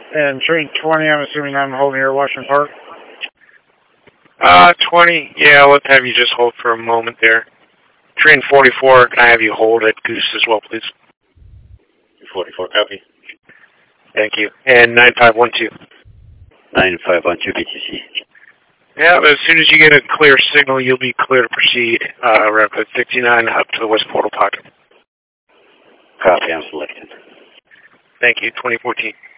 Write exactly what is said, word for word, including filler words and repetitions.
And train twenty, I'm assuming I'm holding here at Washington Park. Uh, twenty, yeah, let's have you just hold for a moment there. Train forty-four, can I have you hold at Goose as well, please? forty-four, copy. Thank you. And nine five one two. nine five one two B T C. Yeah, but as soon as you get a clear signal, you'll be clear to proceed. Uh, route code sixty-nine up to the West Portal Pocket. Copy, I'm selected. Thank you, twenty fourteen.